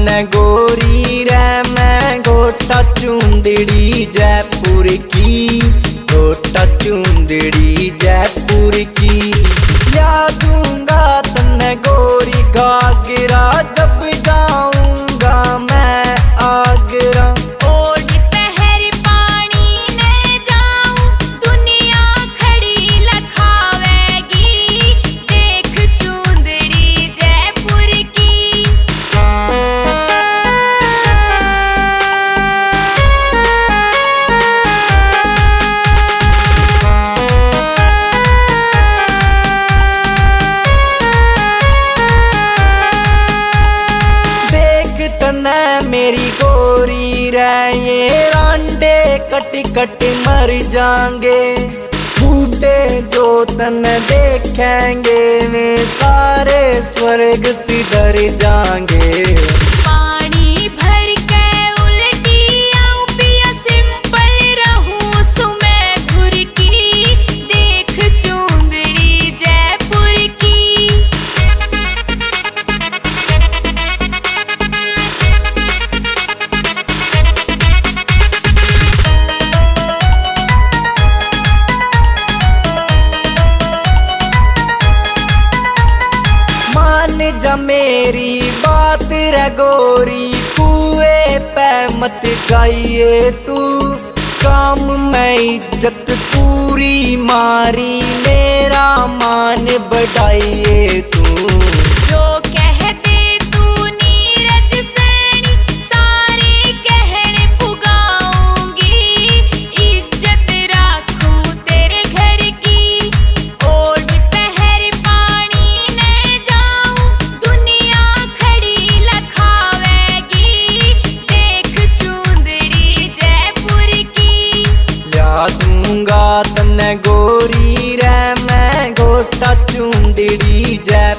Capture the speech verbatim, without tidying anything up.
तन्ने गोरी रे मैं गोटा चूंदड़ी जयपुर की, गोटा चूंदड़ी जयपुर की। याद दूंगा तन्ने गोरी घाघरा जब जाऊंगा मैं आगरा। मेरी गोरी रे ये रांडे कट कट मर जाएंगे, बूढ़े जो तन देखेंगे वे सारे स्वर्ग सिधर जाएंगे। पानी भर के उल्टी आऊं पिया सिंपल रहूं सुमै घुर की, देख चूंदड़ी जयपुर की। जा मेरी बात रे गोरी कुएं पे मत जाइए तू, काम में इज्जत पूरी मारी मेरा मान बढ़ाइए तू। जो कह दे तू नीरज सैनी सारे कहने पुगाऊंगी, इज्जत राखूं तेरे घर की। और पहर पानी न जाऊं दुनिया खड़ी लखावेगी, देख चूंदड़ी जयपुर की। ला दूंगा तन्ने गोरी रे मैं गोटा चूंदड़ी जय